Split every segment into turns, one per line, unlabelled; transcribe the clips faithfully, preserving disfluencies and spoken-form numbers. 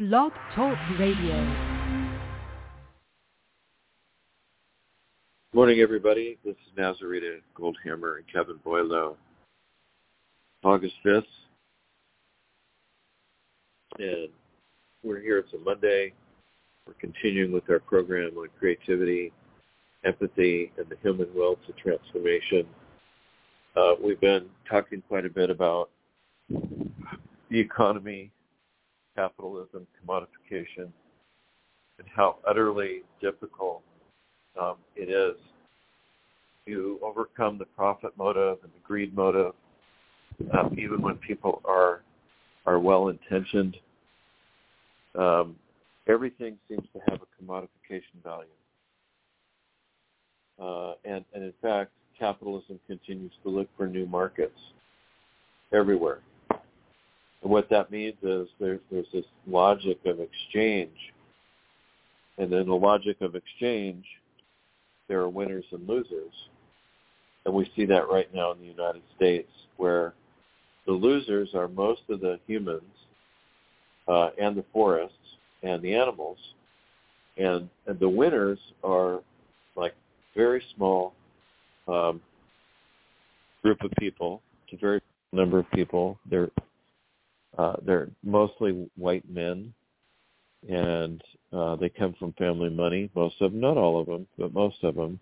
Blog Talk Radio.
Morning, everybody. This is Nazarita Goldhammer and Kevin Boileau. August fifth, and we're here. It's a Monday. We're continuing with our program on creativity, empathy, and the human will to transformation. Uh, we've been talking quite a bit about the economy, capitalism, commodification, and how utterly difficult um, it is to overcome the profit motive and the greed motive, um, even when people are are well-intentioned. Um, everything seems to have a commodification value. Uh, and, and in fact, capitalism continues to look for new markets everywhere. And what that means is there's, there's this logic of exchange. And in the logic of exchange, there are winners and losers. And we see that right now in the United States, where the losers are most of the humans uh, and the forests and the animals. And, and the winners are like very small um, group of people. It's a very small number of people. They're uh, they're mostly white men, and uh, they come from family money. Most of them, not all of them, but most of them.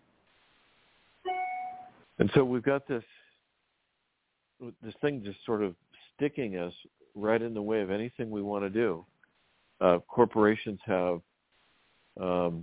And so we've got this this thing just sort of sticking us right in the way of anything we want to do. Uh, corporations have um,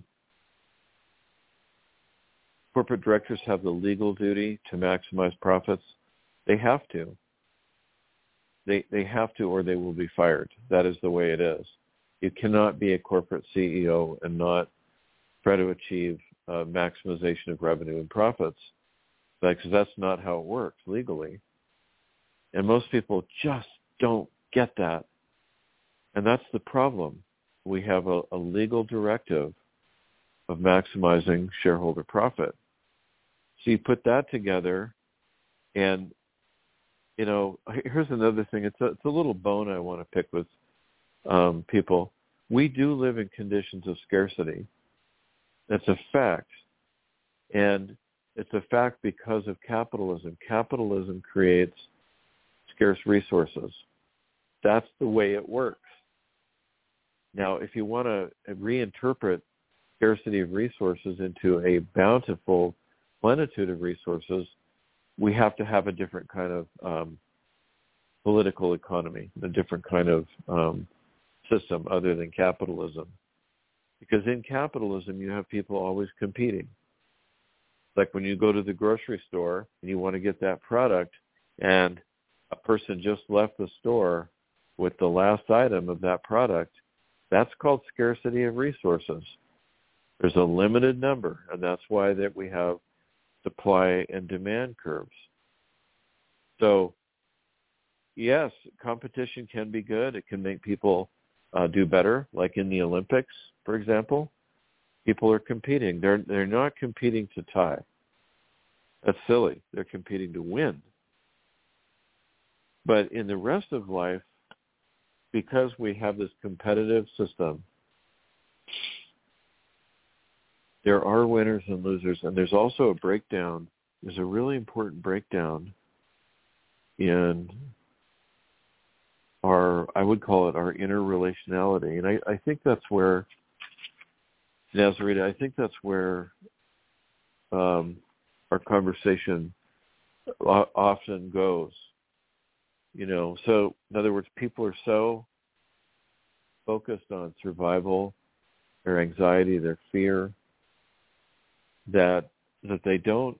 corporate directors have the legal duty to maximize profits. They have to. They they have to, or they will be fired. That is the way it is. You cannot be a corporate C E O and not try to achieve uh, maximization of revenue and profits, because that's not how it works legally. And most people just don't get that. And that's the problem. We have a, a legal directive of maximizing shareholder profit. So you put that together, and, you know, here's another thing. It's a, it's a little bone I want to pick with um, people. We do live in conditions of scarcity. That's a fact. And it's a fact because of capitalism. Capitalism creates scarce resources. That's the way it works. Now, if you want to reinterpret scarcity of resources into a bountiful plenitude of resources, we have to have a different kind of um, political economy, a different kind of um, system other than capitalism. Because in capitalism, you have people always competing. Like when you go to the grocery store and you want to get that product, and a person just left the store with the last item of that product, that's called scarcity of resources. There's a limited number, and that's why that we have supply and demand curves. So, yes, competition can be good. It can make people uh, do better, like in the Olympics, for example. People are competing. They're they're not competing to tie. That's silly. They're competing to win. But in the rest of life, because we have this competitive system, there are winners and losers, and there's also a breakdown. There's a really important breakdown in our, I would call it our interrelationality. And I, I think that's where, Nazarita, I think that's where um, our conversation often goes. You know, so in other words, people are so focused on survival, their anxiety, their fear, that that they don't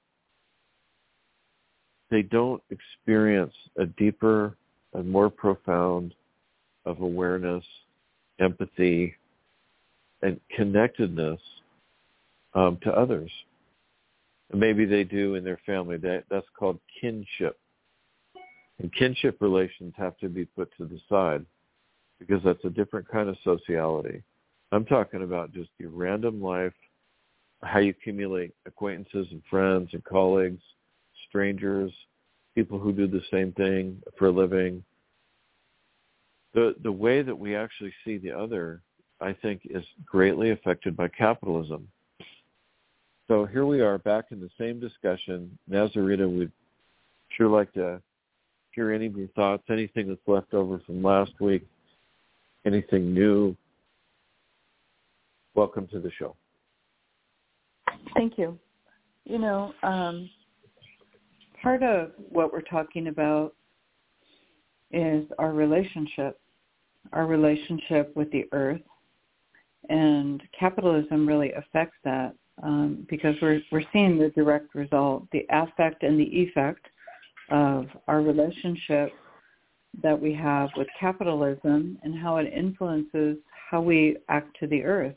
they don't experience a deeper and more profound of awareness, empathy, and connectedness um, to others. And maybe they do in their family. That that's called kinship. And kinship relations have to be put to the side because that's a different kind of sociality. I'm talking about just your random life, how you accumulate acquaintances and friends and colleagues, strangers, people who do the same thing for a living, the the way that we actually see the other, I think, is greatly affected by capitalism. So here we are back in the same discussion. Nazarita, we'd sure like to hear any of your thoughts, anything that's left over from last week, anything new. Welcome to the show.
Thank you. You know, um, part of what we're talking about is our relationship, our relationship with the earth, and capitalism really affects that um, because we're we're seeing the direct result, the affect and the effect of our relationship that we have with capitalism and how it influences how we act to the earth.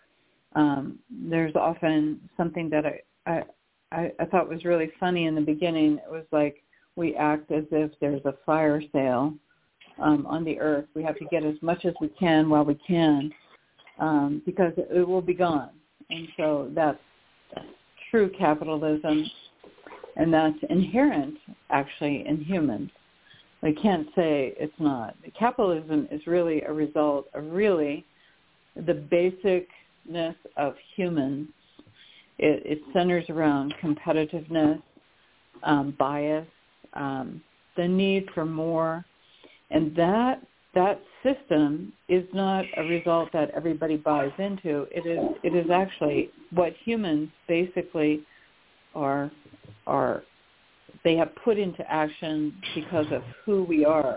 Um, there's often something that I, I I thought was really funny in the beginning. It was like we act as if there's a fire sale um, on the earth. We have to get as much as we can while we can um, because it, it will be gone. And so that's, that's true capitalism, and that's inherent, actually, in humans. We can't say it's not. Capitalism is really a result of really the basicness of humans. It, it centers around competitiveness, um, bias, um, the need for more, and that that system is not a result that everybody buys into. It is it is actually what humans basically are are they have put into action because of who we are.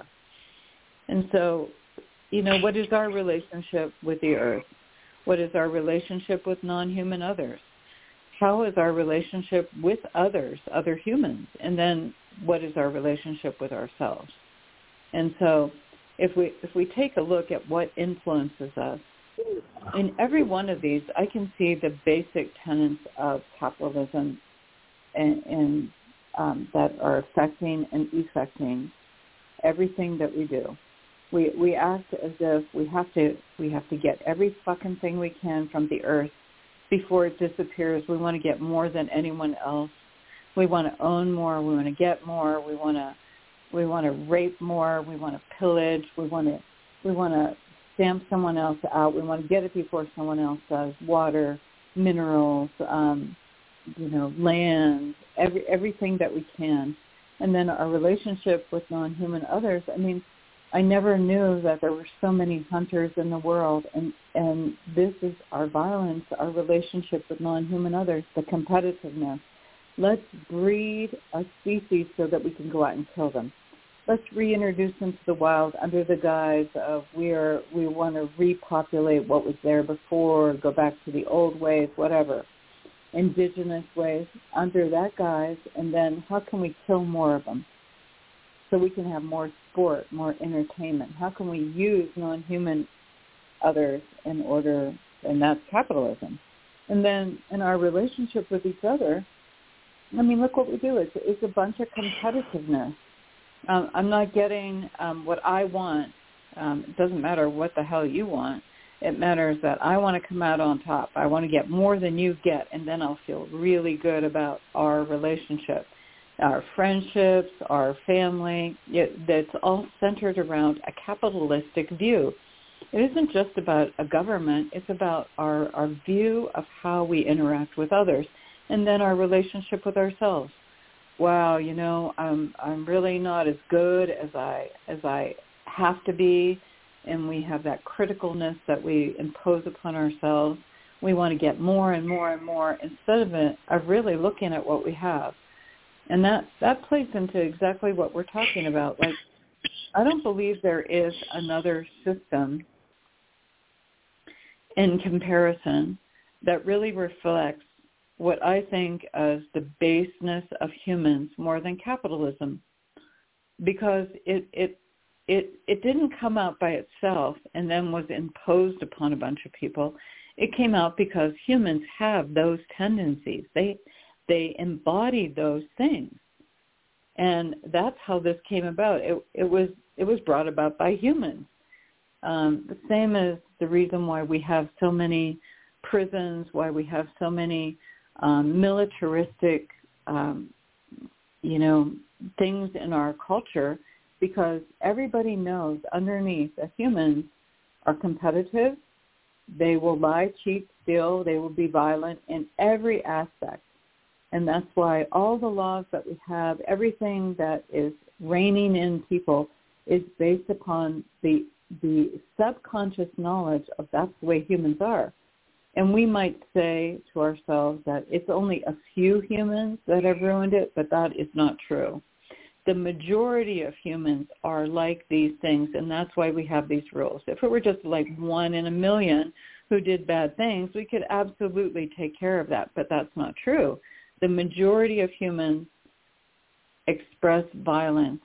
And so, you know, what is our relationship with the earth? What is our relationship with non-human others? How is our relationship with others, other humans? And then what is our relationship with ourselves? And so if we if we take a look at what influences us, in every one of these, I can see the basic tenets of capitalism and, and um, that are affecting and effecting everything that we do. We we act as if we have to we have to get every fucking thing we can from the earth before it disappears. We want to get more than anyone else. We want to own more. We want to get more. We want to we want to rape more. We want to pillage. We want to we want to stamp someone else out. We want to get it before someone else does. Water, minerals, um, you know, land, every everything that we can, and then our relationship with non-human others. I mean, I never knew that there were so many hunters in the world, and, and this is our violence, our relationship with non-human others, the competitiveness. Let's breed a species so that we can go out and kill them. Let's reintroduce them to the wild under the guise of we are we want to repopulate what was there before, go back to the old ways, whatever, indigenous ways, under that guise, and then how can we kill more of them? So we can have more sport, more entertainment. How can we use non-human others in order, and that's capitalism. And then in our relationship with each other, I mean, look what we do. It's, it's a bunch of competitiveness. Um, I'm not getting um, what I want. Um, it doesn't matter what the hell you want. It matters that I want to come out on top. I want to get more than you get, and then I'll feel really good about our relationship. Our friendships, our family, it, that's all centered around a capitalistic view. It isn't just about a government. It's about our, our view of how we interact with others, and then our relationship with ourselves. Wow, you know, I'm I'm really not as good as I as I have to be, and we have that criticalness that we impose upon ourselves. We want to get more and more and more instead of it, of really looking at what we have. And that, that plays into exactly what we're talking about. Like, I don't believe there is another system in comparison that really reflects what I think as the baseness of humans more than capitalism, because it, it, it, it didn't come out by itself and then was imposed upon a bunch of people. It came out because humans have those tendencies. They They embodied those things, and that's how this came about. It, it was it was brought about by humans. Um, the same as the reason why we have so many prisons, why we have so many um, militaristic, um, you know, things in our culture. because everybody knows underneath that humans are competitive. They will lie, cheat, steal. They will be violent in every aspect. And that's why all the laws that we have, everything that is reigning in people is based upon the the subconscious knowledge of that's the way humans are. And we might say to ourselves that it's only a few humans that have ruined it, but that is not true. The majority of humans are like these things, and that's why we have these rules. If it were just like one in a million who did bad things, we could absolutely take care of that, but that's not true. The majority of humans express violence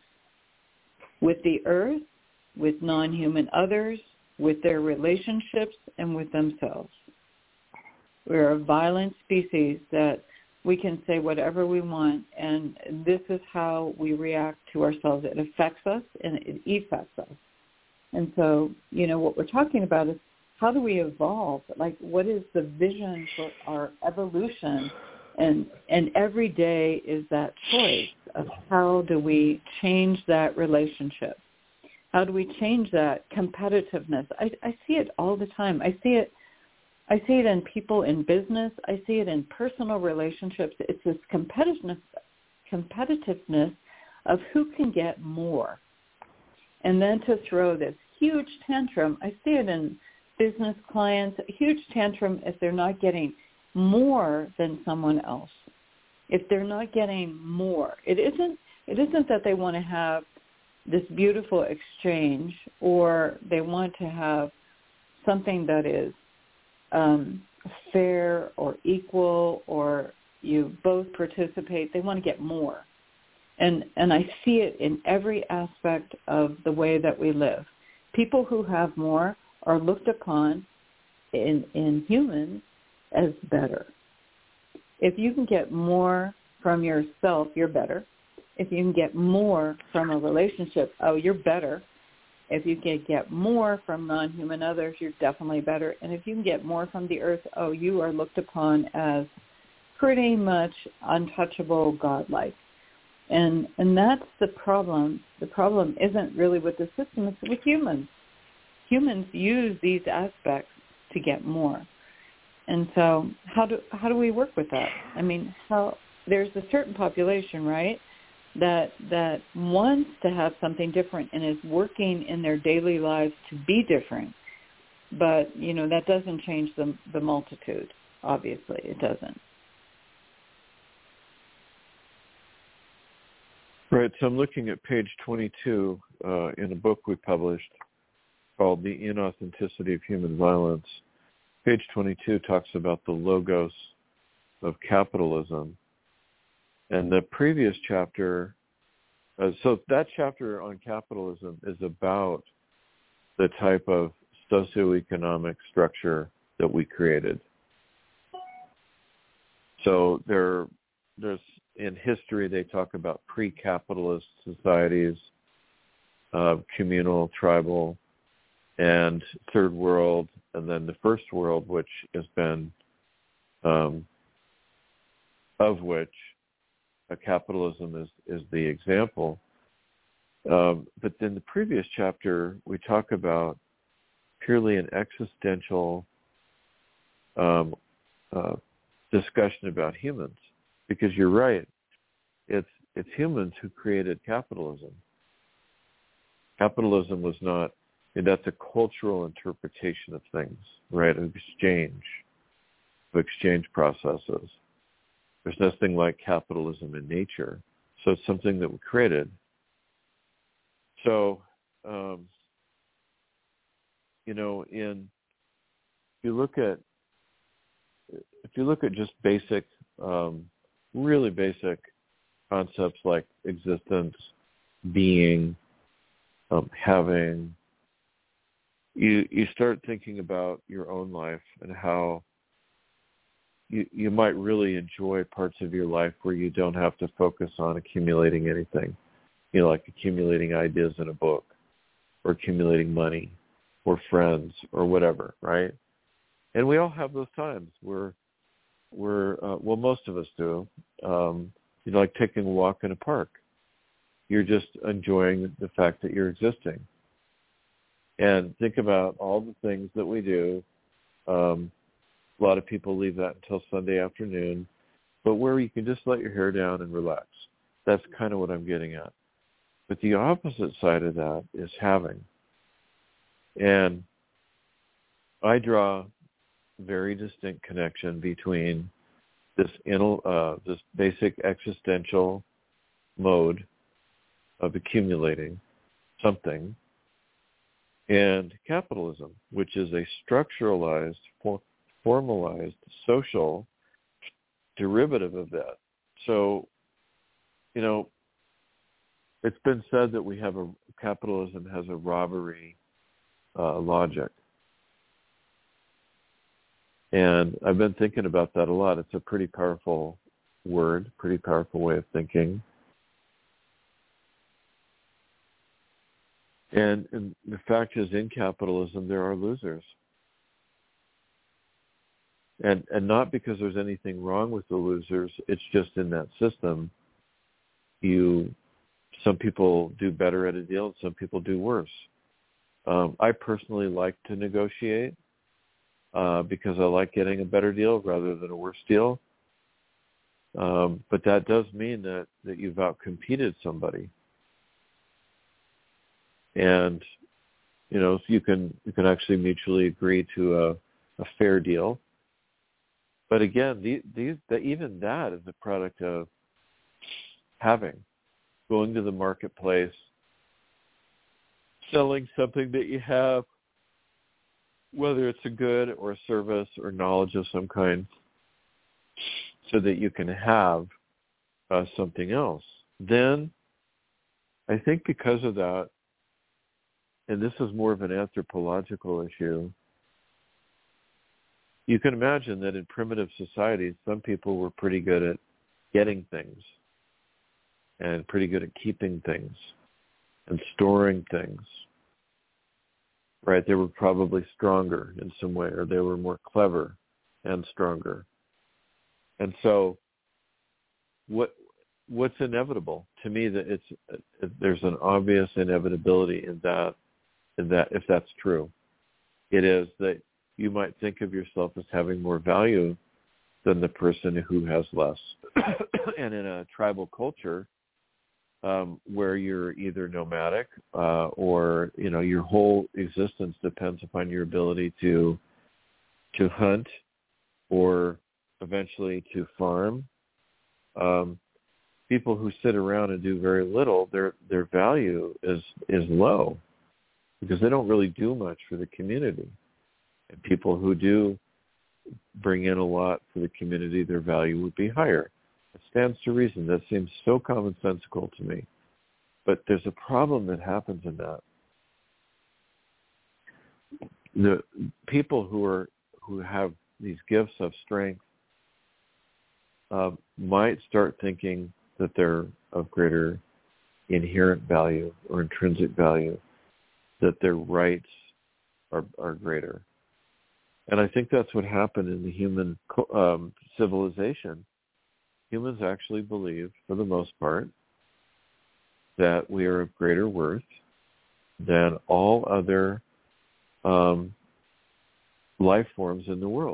with the earth, with non-human others, with their relationships, and with themselves. We're a violent species that we can say whatever we want, and this is how we react to ourselves. It affects us, and it effects us. And so, you know, what we're talking about is how do we evolve? Like, what is the vision for our evolution? And and every day is that choice of how do we change that relationship? How do we change that competitiveness? I, I see it all the time. I see it I see it in people in business. I see it in personal relationships. It's this competitiveness, competitiveness of who can get more. And then to throw this huge tantrum. I see it in business clients, a huge tantrum if they're not getting more than someone else. If they're not getting more. It isn't it isn't that they want to have this beautiful exchange or they want to have something that is um, fair or equal or you both participate. They want to get more. And and I see it in every aspect of the way that we live. People who have more are looked upon in, in humans as better. If you can get more from yourself, you're better. If you can get more from a relationship, oh, you're better. If you can get more from non-human others, you're definitely better. And if you can get more from the earth, oh, you are looked upon as pretty much untouchable, godlike. And and that's the problem. The problem isn't really with the system, it's with humans. Humans use these aspects to get more. And so how do how do we work with that? I mean, how there's a certain population, right, that that wants to have something different and is working in their daily lives to be different. But, you know, that doesn't change the the multitude, obviously. It doesn't.
Right, so I'm looking at page twenty-two uh, in a book we published called The Inauthenticity of Human Violence. Page twenty-two talks about the logos of capitalism. And the previous chapter, uh, so that chapter on capitalism is about the type of socioeconomic structure that we created. So there, there's in history, they talk about pre-capitalist societies, uh, communal, tribal, and third world, and then the first world, which has been, um, of which uh, capitalism is, is the example. Um, but then the previous chapter, we talk about purely an existential um, uh, discussion about humans. Because you're right, it's it's humans who created capitalism. Capitalism was not, and that's a cultural interpretation of things, right? Of exchange, of exchange processes. There's nothing like capitalism in nature, so it's something that we created. So, um, you know, in if you look at if you look at just basic. Um, really basic concepts like existence, being, um, having, you you start thinking about your own life and how you you might really enjoy parts of your life where you don't have to focus on accumulating anything, you know, like accumulating ideas in a book or accumulating money or friends or whatever, right? And we all have those times where We're, uh, well, most of us do, um, you know, like taking a walk in a park. You're just enjoying the fact that you're existing. And think about all the things that we do. Um, a lot of people leave that until Sunday afternoon, but where you can just let your hair down and relax. That's kind of what I'm getting at. But the opposite side of that is having. And I draw a very distinct connection between this, uh, this basic existential mode of accumulating something and capitalism, which is a structuralized, for, formalized social derivative of that. So, you know, it's been said that we have a capitalism has a robbery uh, logic. And I've been thinking about that a lot. It's a pretty powerful word, pretty powerful way of thinking. And, and the fact is, in capitalism, there are losers. And and not because there's anything wrong with the losers. It's just in that system, you some people do better at a deal and some people do worse. Um, I personally like to negotiate uh, because I like getting a better deal rather than a worse deal. Um, but that does mean that, that you've outcompeted somebody. And, you know, if you can you can actually mutually agree to a, a fair deal. But again, the, these, the, even that is a product of having, going to the marketplace, selling something that you have, whether it's a good or a service or knowledge of some kind, so that you can have uh, something else. Then I think because of that, and this is more of an anthropological issue, you can imagine that in primitive societies, some people were pretty good at getting things and pretty good at keeping things and storing things, right? They were probably stronger in some way, or they were more clever and stronger. And so what what's inevitable? To me, that it's there's an obvious inevitability in that, in that if that's true. It is that you might think of yourself as having more value than the person who has less. And in a tribal culture, um, where you're either nomadic uh, or, you know, your whole existence depends upon your ability to to hunt or eventually to farm, um, people who sit around and do very little, their their value is is low because they don't really do much for the community. And people who do bring in a lot for the community, their value would be higher. It stands to reason. That seems so commonsensical to me. But there's a problem that happens in that. The people who are who have these gifts of strength uh, might start thinking that they're of greater inherent value or intrinsic value, that their rights are, are greater. And I think that's what happened in the human um, civilization. Humans actually believe, for the most part, that we are of greater worth than all other um, life forms in the world.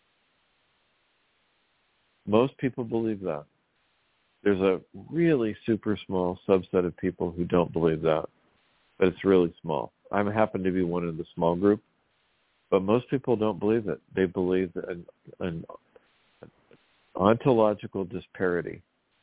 Most people believe that. There's a really super small subset of people who don't believe that, but it's really small. I happen to be one of the small group. But most people don't believe it. They believe an, an ontological disparity.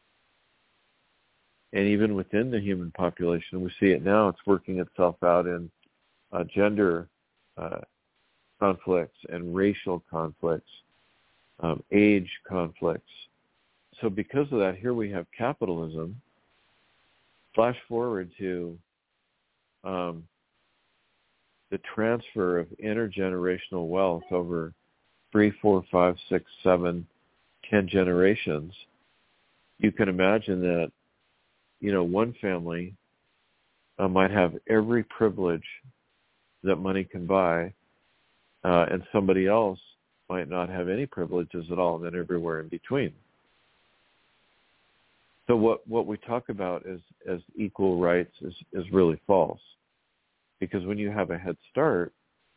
And even within the human population, we see it now, it's working itself out in uh, gender uh, conflicts and racial conflicts, um, age conflicts. So because of that, here we have capitalism. Flash forward to um, the transfer of intergenerational wealth over three, four, five, six, seven, ten generations. You can imagine that, you know, one family uh, might have every privilege that money can buy, uh, and somebody else might not have any privileges at all, and then everywhere in between. So what, what we talk about as, as equal rights is, is really false. Because when you have a head start,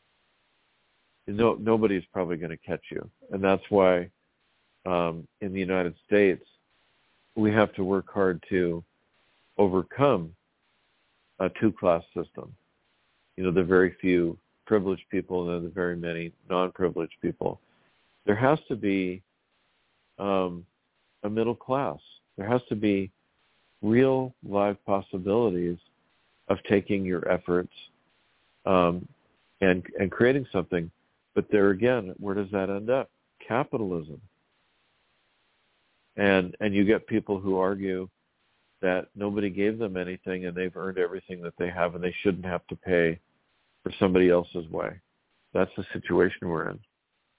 no, nobody's probably going to catch you. And that's why um, in the United States, we have to work hard to overcome a two-class system. You know, the very few privileged people and then the very many non-privileged people. There has to be um, a middle class. There has to be real live possibilities of taking your efforts um, and and creating something. But there again, where does that end up? Capitalism. And and you get people who argue that nobody gave them anything and they've earned everything that they have and they shouldn't have to pay for somebody else's way. That's the situation we're in.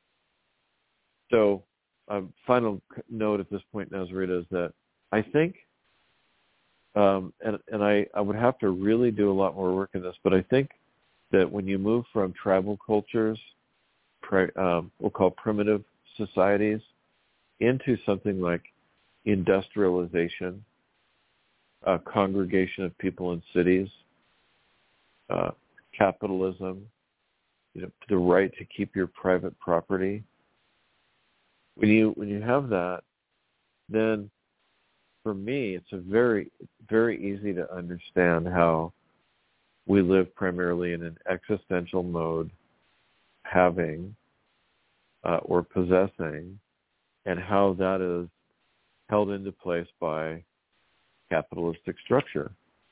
So a final note at this point, Nazarita, is that I think, um, and, and I, I would have to really do a lot more work in this, but I think that when you move from tribal cultures, pri- um, we'll call primitive societies, into something like industrialization, a congregation of people in cities, uh, capitalism, you know, the right to keep your private property. When you when you have that, then for me, it's a very very easy to understand how we live primarily in an existential mode, having uh, or possessing, and how that is held into place by capitalistic structure.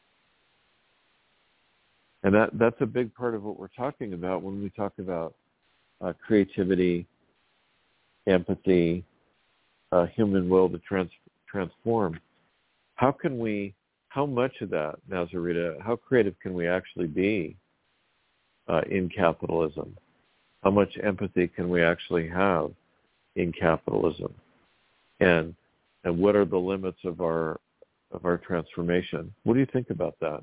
And that, that's a big part of what we're talking about when we talk about uh, creativity, empathy, uh, human will to trans- transform. How can we, how much of that, Nazarita, how creative can we actually be uh, in capitalism? How much empathy can we actually have in capitalism? And and what are the limits of our of our transformation? What do you think about that?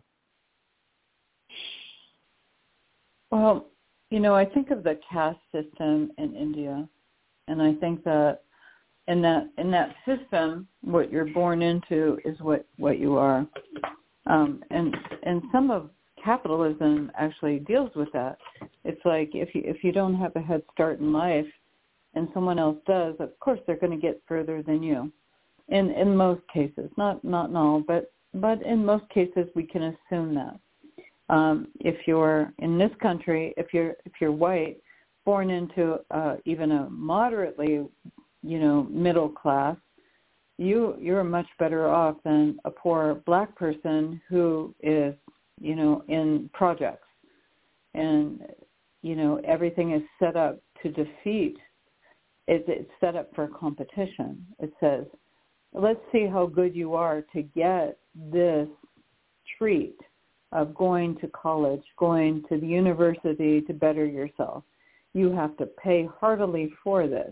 Well, you know, I think of the caste system in India, and I think that in that in that system, what you're born into is what, what you are. Um, and and some of capitalism actually deals with that. It's like if you if you don't have a head start in life, and someone else does, of course they're going to get further than you. In in most cases, not not in all, but but in most cases we can assume that. Um, if you're in this country, if you're if you're white, born into uh, even a moderately, you know, middle class, you you're much better off than a poor black person who is, you know, in projects, and you know everything is set up to defeat. It's, it's set up for competition. It says, let's see how good you are to get this treat of going to college, going to the university to better yourself. You have to pay heartily for this.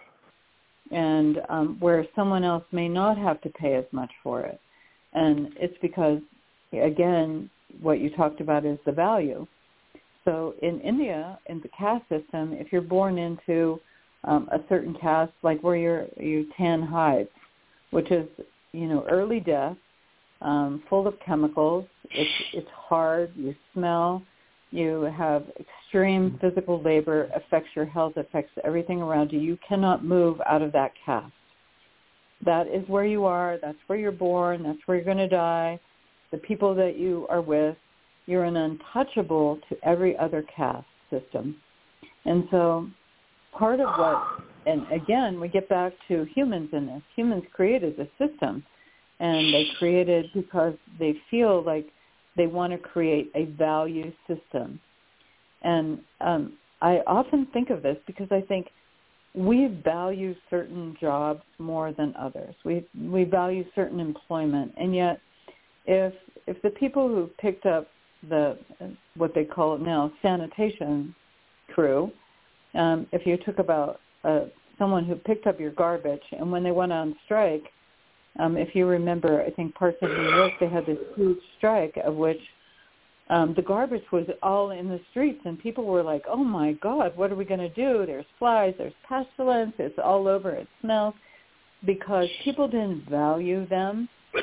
And um, where someone else may not have to pay as much for it. And it's because, again, what you talked about is the value. So in India, in the caste system, if you're born into um, a certain caste, like where you're, you tan hides, which is, you know, early death, um, full of chemicals. It's it's hard. You smell. You have extreme physical labor. Affects your health. Affects everything around you. You cannot move out of that caste. That is where you are. That's where you're born. That's where you're going to die. The people that you are with, you're an untouchable to every other caste system. And so part of what, and again, we get back to humans in this. Humans created the system, and they created because they feel like they want to create a value system. And um, I often think of this because I think we value certain jobs more than others. We we value certain employment, and yet if if the people who picked up the what they call it now sanitation crew, um, if you took about uh, someone who picked up your garbage, and when they went on strike, um, if you remember, I think parts of New York, they had this huge strike of which um, the garbage was all in the streets, and people were like, oh my God, what are we going to do? There's flies, there's pestilence, it's all over, it smells, because people didn't value them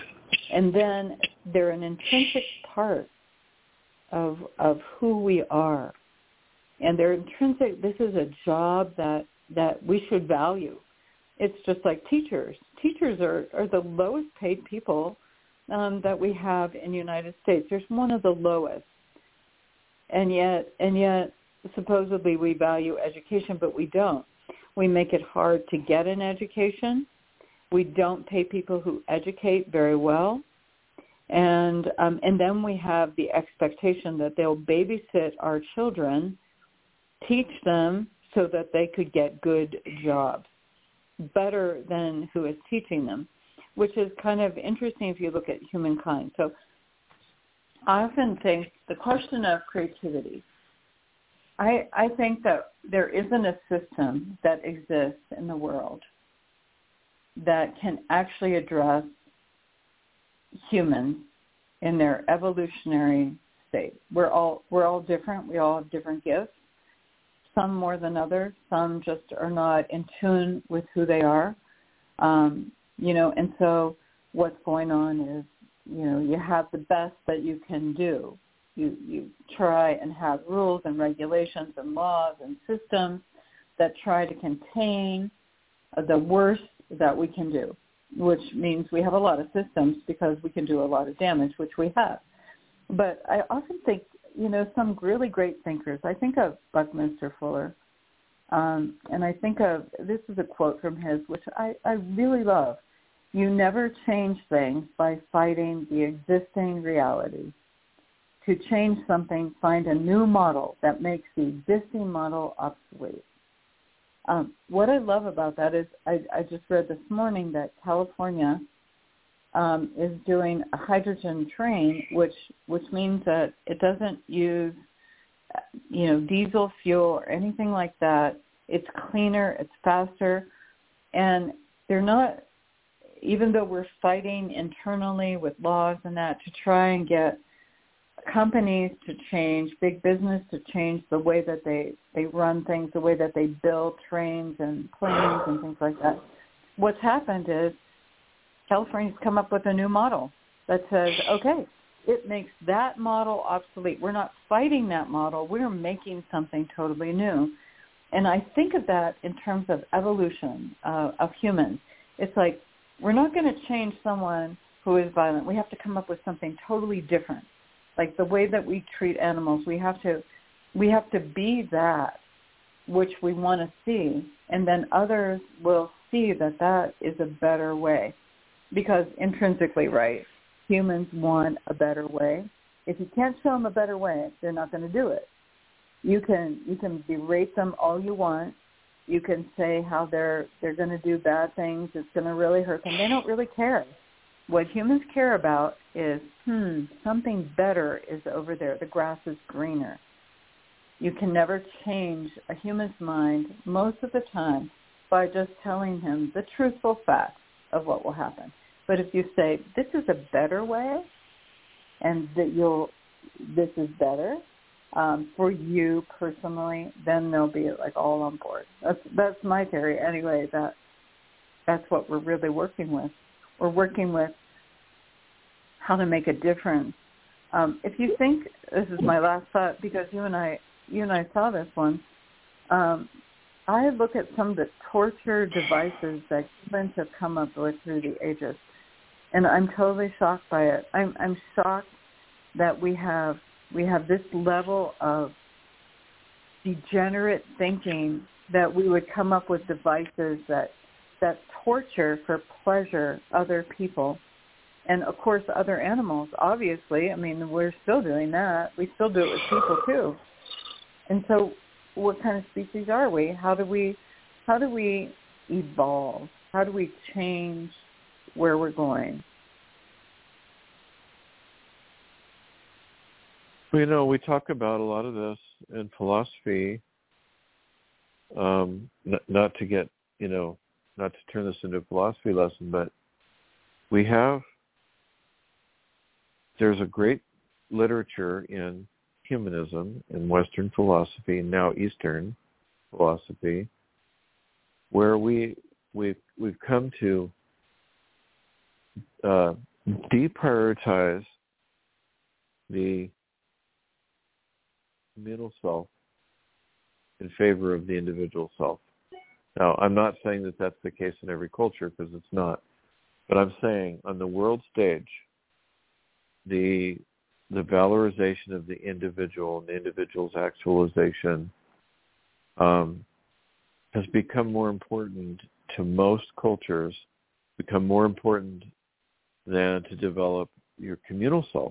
And then they're an intrinsic part of of who we are. And they're intrinsic. This is a job that, that we should value. It's just like teachers. Teachers are, are the lowest paid people um, that we have in the United States. There's one of the lowest. And yet, and yet, supposedly we value education, but we don't. We make it hard to get an education. We don't pay people who educate very well. And um, and then we have the expectation that they'll babysit our children, teach them so that they could get good jobs, better than who is teaching them, which is kind of interesting if you look at humankind. So I often think the question of creativity, I, I think that there isn't a system that exists in the world that can actually address humans in their evolutionary state. We're all we're all different. We all have different gifts, some more than others. Some just are not in tune with who they are. Um, you know, and so what's going on is, you know, you have the best that you can do. You you try and have rules and regulations and laws and systems that try to contain the worst that we can do, which means we have a lot of systems because we can do a lot of damage, which we have. But I often think, you know, some really great thinkers, I think of Buckminster Fuller, um, and I think of, this is a quote from his, which I, I really love. You never change things by fighting the existing reality. To change something, find a new model that makes the existing model obsolete. Um, what I love about that is I, I just read this morning that California um, is doing a hydrogen train, which which means that it doesn't use, you know, diesel fuel or anything like that. It's cleaner, it's faster, and they're not, even though we're fighting internally with laws and that to try and get companies to change, big business to change the way that they, they run things, the way that they build trains and planes and things like that. What's happened is California's come up with a new model that says, okay, it makes that model obsolete. We're not fighting that model. We're making something totally new. And I think of that in terms of evolution uh, of humans. It's like we're not going to change someone who is violent. We have to come up with something totally different. Like the way that we treat animals, we have to we have to be that which we want to see, and then others will see that that is a better way. Because intrinsically, right, humans want a better way. If you can't show them a better way, they're not going to do it. You can you can berate them all you want. You can say how they're they're going to do bad things. It's going to really hurt them. They don't really care. What humans care about is, hmm, something better is over there. The grass is greener. You can never change a human's mind most of the time by just telling him the truthful facts of what will happen. But if you say, this is a better way, and that you'll, this is better um, for you personally, then they'll be like all on board. That's that's my theory anyway. That that's what we're really working with. We're working with how to make a difference. Um, if you think, this is my last thought, because you and I, you and I saw this one. Um, I look at some of the torture devices that humans have come up with through the ages, and I'm totally shocked by it. I'm, I'm shocked that we have we have this level of degenerate thinking that we would come up with devices that that torture for pleasure other people, and of course other animals. Obviously, I mean, we're still doing that. We still do it with people too. And so, what kind of species are we? How do we, how do we evolve? How do we change where we're going?
Well, you know, we talk about a lot of this in philosophy. Um, not, not to get, you know, not to turn this into a philosophy lesson, but we have, there's a great literature in humanism, in Western philosophy, now Eastern philosophy, where we, we've, we've come to uh, deprioritize the communal self in favor of the individual self. Now, I'm not saying that that's the case in every culture, because it's not. But I'm saying on the world stage, the the valorization of the individual and the individual's actualization um, has become more important to most cultures, become more important than to develop your communal self.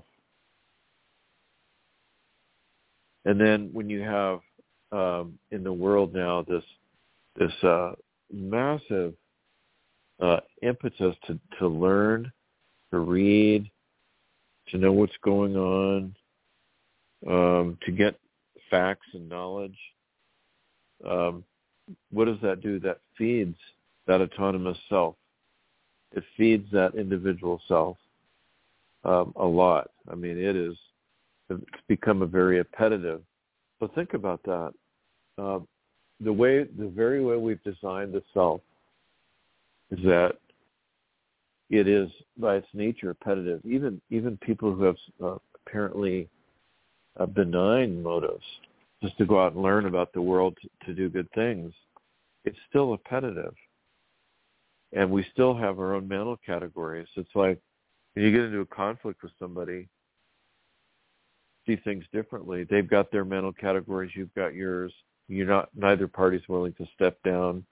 And then when you have um, in the world now this this uh, massive uh, impetus to, to learn, to read, to know what's going on, um, to get facts and knowledge, um, what does that do? That feeds that autonomous self. It feeds that individual self um, a lot. I mean, it is, it's become a very appetitive. So think about that. Uh, the way, the very way we've designed the self is that it is, by its nature, appetitive. Even even people who have uh, apparently uh, benign motives, just to go out and learn about the world to, to do good things, it's still appetitive. And we still have our own mental categories. It's like when you get into a conflict with somebody, see things differently. They've got their mental categories, you've got yours. You're not, neither party's willing to step down.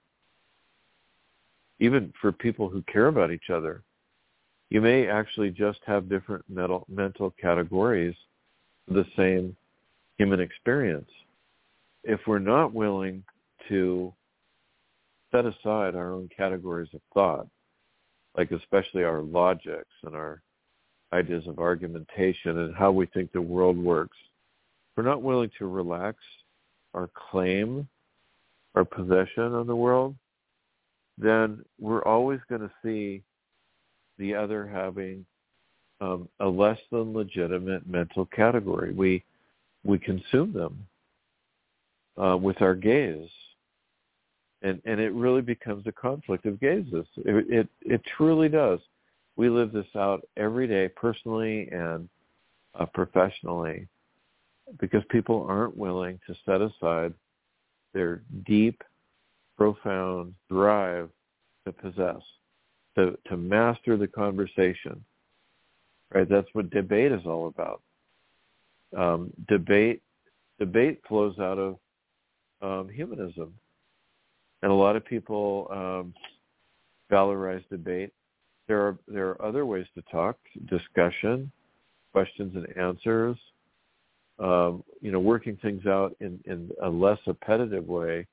Even for people who care about each other, you may actually just have different mental, mental categories for the same human experience. If we're not willing to set aside our own categories of thought, like especially our logics and our ideas of argumentation and how we think the world works, if we're not willing to relax our claim, our possession on the world, then we're always going to see the other having um, a less than legitimate mental category. We we consume them uh, with our gaze, and and it really becomes a conflict of gazes. It, it it truly does. We live this out every day, personally and uh, professionally, because people aren't willing to set aside their deep, profound drive to possess, to, to master the conversation, right? That's what debate is all about. Um, debate, debate flows out of um, humanism, and a lot of people um, valorize debate. There are there are other ways to talk: discussion, questions and answers. Um, you know, working things out in, in a less appetitive way.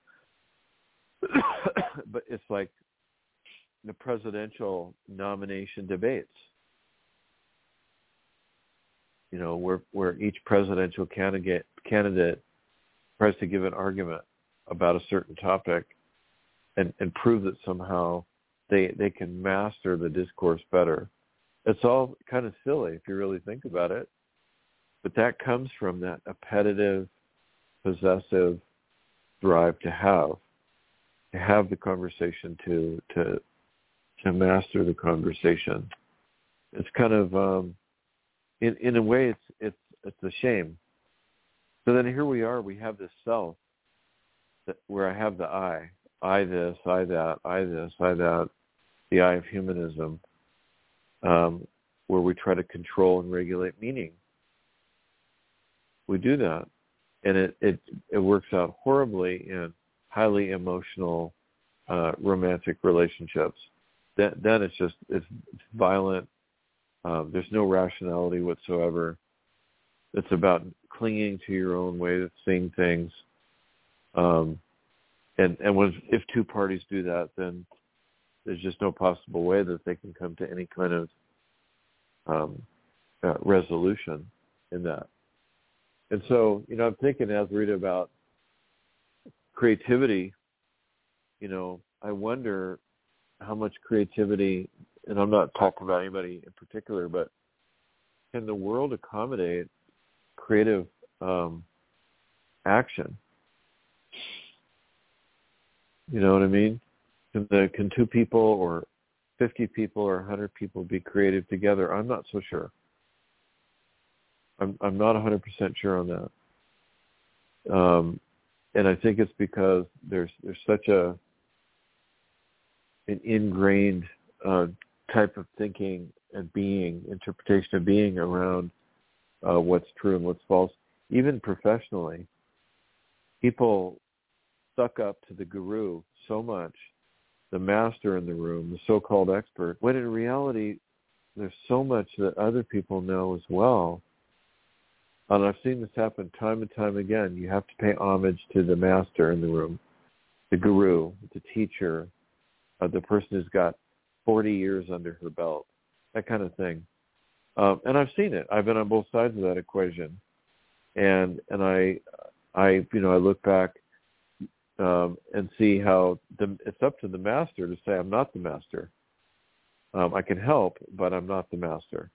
But it's like the presidential nomination debates, you know, where where each presidential candidate candidate tries to give an argument about a certain topic and, and prove that somehow they they can master the discourse better. It's all kind of silly if you really think about it. But that comes from that appetitive, possessive drive to have, to have the conversation, to to to master the conversation. It's kind of, um, in in a way, it's it's it's a shame. So then here we are. We have this self that, where I have the I, I this, I that, I this, I that, the I of humanism, um, where we try to control and regulate meaning. We do that, and it, it, it works out horribly in highly emotional uh, romantic relationships. Then, then it's just, it's, it's violent. Um, there's no rationality whatsoever. It's about clinging to your own way of seeing things. Um, and and when, if two parties do that, then there's just no possible way that they can come to any kind of um, uh, resolution in that. And so, you know, I'm thinking as I read about creativity, you know, I wonder how much creativity, and I'm not talking about anybody in particular, but can the world accommodate creative um, action? You know what I mean? Can, the, can two people or fifty people or one hundred people be creative together? I'm not so sure. I'm I'm not one hundred percent sure on that. Um, and I think it's because there's there's such a an ingrained uh, type of thinking and being, interpretation of being around uh, what's true and what's false. Even professionally, people suck up to the guru so much, the master in the room, the so-called expert, when in reality, there's so much that other people know as well. And I've seen this happen time and time again. You have to pay homage to the master in the room, the guru, the teacher, uh, the person who's got forty years under her belt, that kind of thing. Um, and I've seen it. I've been on both sides of that equation. And and I, I you know, I look back um, and see how the, it's up to the master to say, I'm not the master. Um, I can help, but I'm not the master.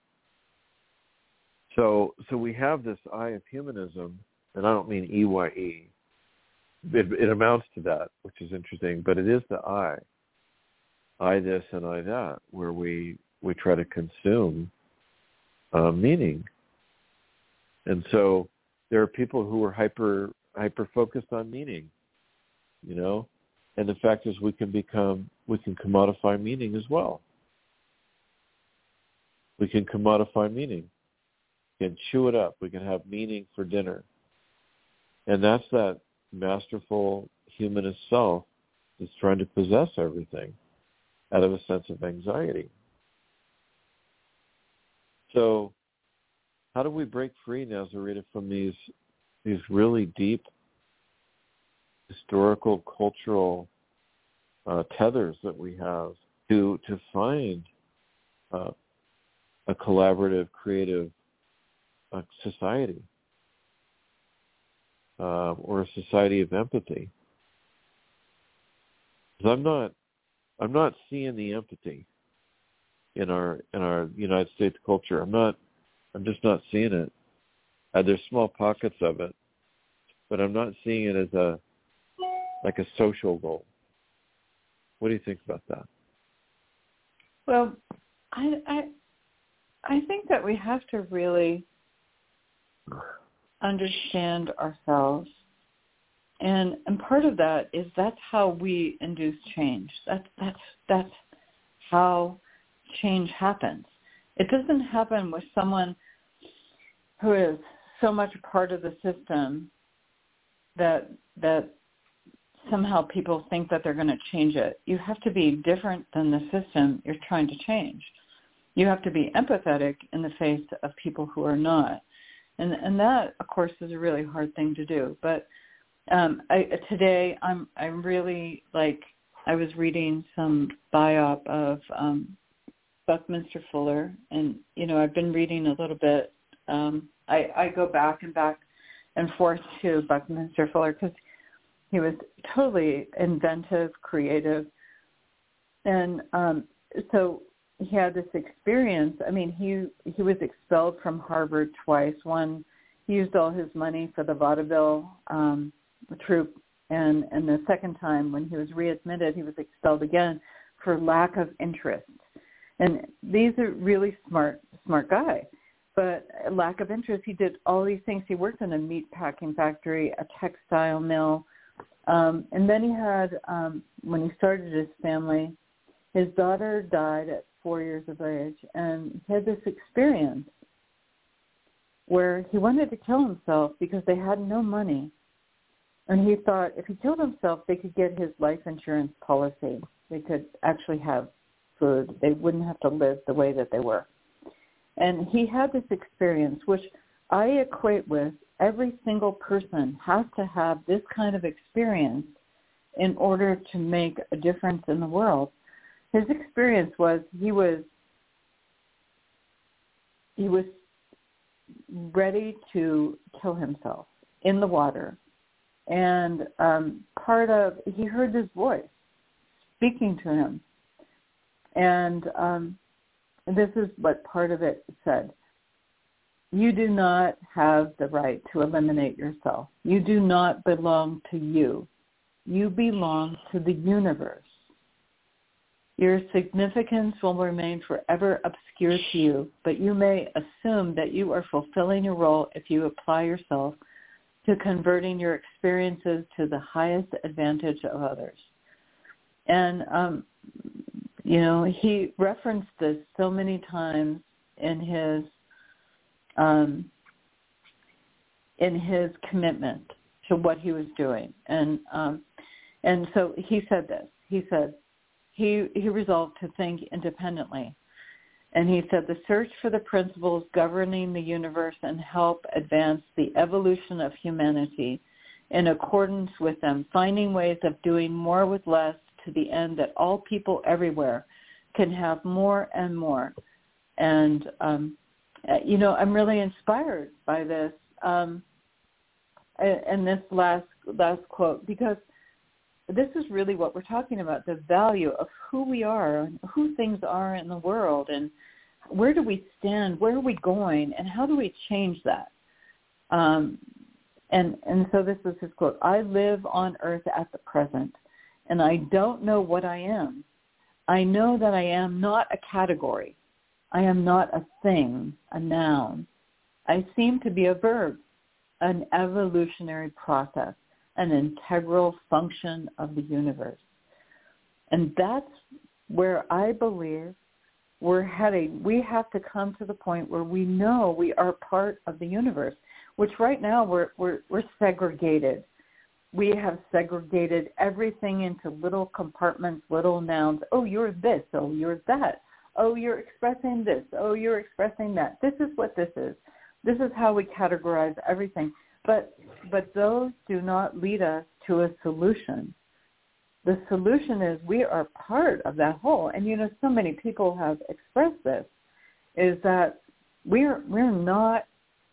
So so we have this eye of humanism, and I don't mean E Y E. It, it amounts to that, which is interesting, but it is the I. I this and I that, where we, we try to consume uh, meaning. And so there are people who are hyper hyper focused on meaning, you know, and the fact is we can become, we can commodify meaning as well. We can commodify meaning. We can chew it up. We can have meaning for dinner. And that's that masterful humanist self that's trying to possess everything out of a sense of anxiety. So how do we break free, Nazarita, from these these really deep historical, cultural uh, tethers that we have to to find uh, a collaborative, creative uh, society uh, or a society of empathy? 'Cause I'm not I'm not seeing the empathy in our in our United States culture. I'm not. I'm just not seeing it. Uh, there's small pockets of it, but I'm not seeing it as a like a social goal. What do you think about that?
Well, I I I think that we have to really understand ourselves. And and part of that is that's how we induce change. That's that's that's how change happens. It doesn't happen with someone who is so much a part of the system that that somehow people think that they're going to change it. You have to be different than the system you're trying to change. You have to be empathetic in the face of people who are not. And and that, of course, is a really hard thing to do. But Um, I, today, I'm I'm really like I was reading some biop of um, Buckminster Fuller, and you know I've been reading a little bit. Um, I, I go back and back and forth to Buckminster Fuller because he was totally inventive, creative, and um, so he had this experience. I mean, he he was expelled from Harvard twice. One, he used all his money for the vaudeville Um, the troop, and, and the second time when he was readmitted, he was expelled again for lack of interest. And these are really smart, smart guy, but lack of interest. He did all these things. He worked in a meat packing factory, a textile mill, um, and then he had, um, when he started his family, his daughter died at four years of age, and he had this experience where he wanted to kill himself because they had no money. And he thought if he killed himself, they could get his life insurance policy. They could actually have food. They wouldn't have to live the way that they were. And he had this experience, which I equate with every single person has to have this kind of experience in order to make a difference in the world. His experience was he was he was ready to kill himself in the water. And um, part of, he heard this voice speaking to him. And um, this is what part of it said. You do not have the right to eliminate yourself. You do not belong to you. You belong to the universe. Your significance will remain forever obscure to you, but you may assume that you are fulfilling your role if you apply yourself to converting your experiences to the highest advantage of others. And, um, you know, he referenced this so many times in his um, in his commitment to what he was doing. And um, and so he said this. He said, He, he resolved to think independently. And he said, the search for the principles governing the universe and help advance the evolution of humanity in accordance with them, finding ways of doing more with less to the end that all people everywhere can have more and more. And, um, you know, I'm really inspired by this um, and this last last quote, because this is really what we're talking about, the value of who we are, and who things are in the world, and where do we stand, where are we going, and how do we change that? Um, and, and so this is his quote, I live on earth at the present, and I don't know what I am. I know that I am not a category. I am not a thing, a noun. I seem to be a verb, an evolutionary process, an integral function of the universe. And that's where I believe we're heading. We have to come to the point where we know we are part of the universe, which right now we're we're, we're segregated. We have segregated everything into little compartments, little nouns. Oh, you're this. Oh, you're that. Oh, you're expressing this. Oh, you're expressing that. This is what this is. This is how we categorize everything. But but those do not lead us to a solution. The solution is we are part of that whole. And, you know, so many people have expressed this, is that we're we're not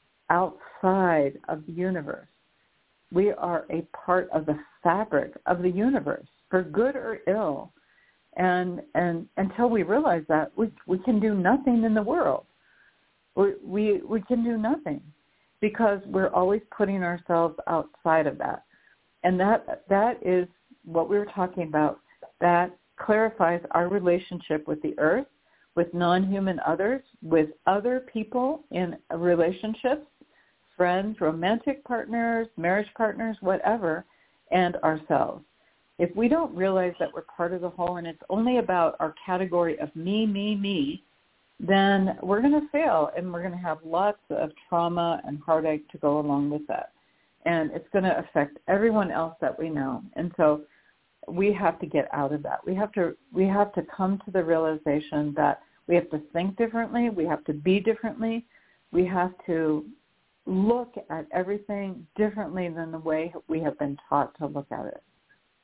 outside of the universe. We are a part of the fabric of the universe, for good or ill. And and until we realize that, we we can do nothing in the world. We we, we can do nothing, because we're always putting ourselves outside of that. And that that is what we were talking about. That clarifies our relationship with the earth, with non-human others, with other people in relationships, friends, romantic partners, marriage partners, whatever, and ourselves. If we don't realize that we're part of the whole and it's only about our category of me, me, me, then we're going to fail, and we're going to have lots of trauma and heartache to go along with that. And it's going to affect everyone else that we know. And so we have to get out of that. We have to we have to come to the realization that we have to think differently. We have to be differently. We have to look at everything differently than the way we have been taught to look at it.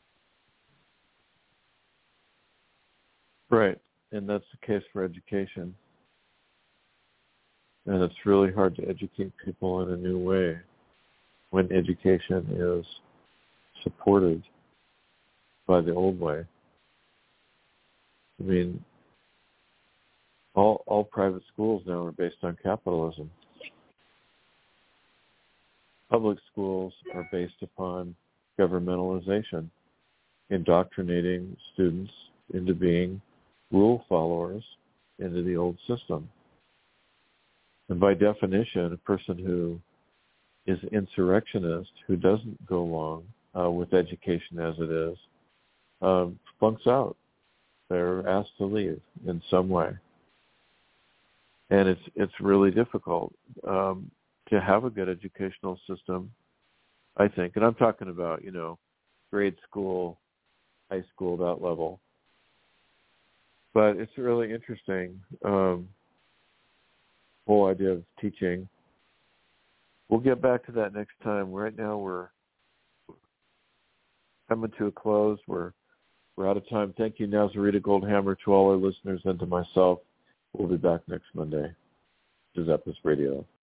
Right. And that's the case for education. And it's really hard to educate people in a new way when education is supported by the old way. I mean, all all private schools now are based on capitalism. Public schools are based upon governmentalization, indoctrinating students into being rule followers into the old system. And by definition, a person who is insurrectionist, who doesn't go along uh, with education as it is, um, flunks out. They're asked to leave in some way. And it's it's really difficult um, to have a good educational system, I think. And I'm talking about, you know, grade school, high school, that level. But it's really interesting, um, whole idea of teaching. We'll get back to that next time. Right now we're coming to a close. We're we're out of time. Thank you, Nazarita Goldhammer, to all our listeners and to myself. We'll be back next Monday. This is Epis Radio.